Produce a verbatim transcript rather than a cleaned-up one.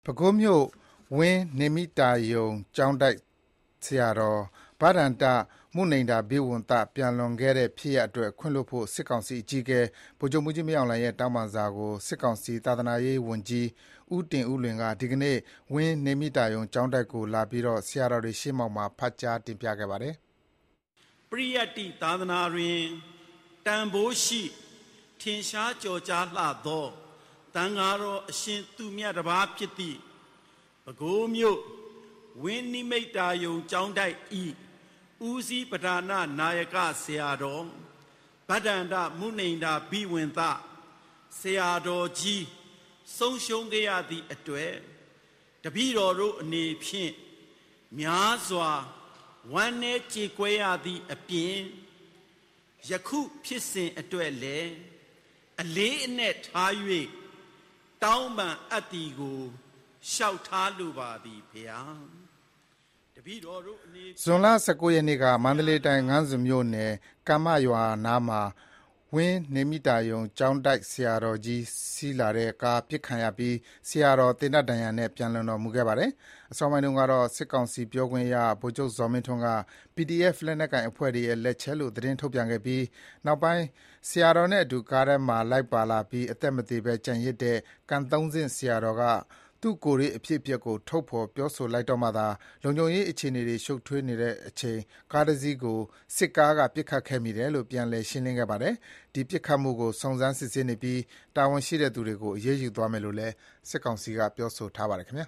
ပဲခူးမြို့ဝင်းနေမိတာရုံကျောင်းတိုက်ဆရာတော်ဘဒန္တမုနိန္ဒာဘိဝံသပျံလွန်ခဲ့တဲ့ဖြစ်ရပ်အတွက်ခွင့်လွှတ်ဖို့စစ်ကောင်စီအကြီးအကဲဗိုလ်ချုပ်မှူးကြီးမင်းအောင်လှိုင်ရဲ့တောင်းပန်စာကိုစစ်ကောင်စီသာသနာရေးဝန်ကြီးဦးတင်ဦးလွင်ကဒီကနေ့ဝင်းနေမိတာရုံကျောင်းတိုက်ကိုလာပြီးဆရာတော်တွေရှေ့မှောက်မှာဖတ်ကြားတင်ပြခဲ့ပါတယ်။ပရိယတ္တိသာသနာတွင်တန်ဖိုးရှိထင်ရှားကျော်ကြားလှသောတန်ဃာတော်အရှင်သူမြတ်တစ်ပါးဖြစ်သည့်ပဲခူးမြို့ဝင်းနိမိတ်တာယုံကျောင်းတိုက်ဤဦးစီးပဓာနနာယကဆရာတော်ဗဒန္တမုနိန္ဒာဘိဝံသဆရာတော်ကြီးဆုံးရှုံးခဲ့ရသည့်အတွေ့တပည့်တော်တို့အနေဖြင့်များစွာဝမ်းနည်းကြေကွဲရသည့်အပြင်ယခုဖြစ်စဉ်အတွက်လည်းအလေးအနက်ထား၍တောင်းပန်အပ်သည်ကိုလျှောက်ထားလိုပါသည်ဖေဟာတပည့်တော်တို့အနေဇွန်လ၁၉ရက်နေ့ကမန္တလေးတိုင်းငန်းစုမြို့နယ်ကမ္မရွာနားမှာဝင်းနေမိတာယုံကျောင်းတိုက်ဆရာတော်ကြီးစီးလာတဲ့ကားပစ်ခံရပြီးဆရာတော်တေနတ်ဒဏ်ရာနဲ့ပြန်လွန်တော်မူခဲ့ပါတယ်။အစောပိုင်းတုန်းကတော့စစ်ကောင်စီပြောခွင့်ရဗိုလ်ချုပ်ဇော်မင်းထွန်းက ပီဒီအက်ဖ် လက်နက်ကိုင်အဖွဲ့တွေရဲ့လက်ချက်လို့သတင်းထုတ်ပြန်ခဲ့ပြီးနောက်ပိုင်းဆရာတော်နဲ့အတူကားထဲမှာလိုက်ပါလာပြီးအသက်မသေဘဲကျန်ရစ်တဲ့ကံသုံးဆင့်ဆရာတော်ကသူ့ကိုယ်ရေးအဖြစ်အပျက်ကိုထုတ်ဖော်ပြောဆိုလိုက်တော့မှသာလုံခြုံရေးအခြေအနေတွေရှုပ်ထွေးနေတဲ့အချိန်ကားတစ်စီးကိုစစ်ကားကပစ်ခတ်ခဲ့မိတယ်လို့ပြန်လည်ရှင်းလင်းခဲ့ပါတယ်။ဒီပစ်ခတ်မှုကိုစုံစမ်းစစ်ဆေးနေပြီးတာဝန်ရှိတဲ့သူတွေကိုအရေးယူသွားမယ်လို့လည်းစစ်ကောင်စီကပြောဆိုထားပါတယ်ခင်ဗျာ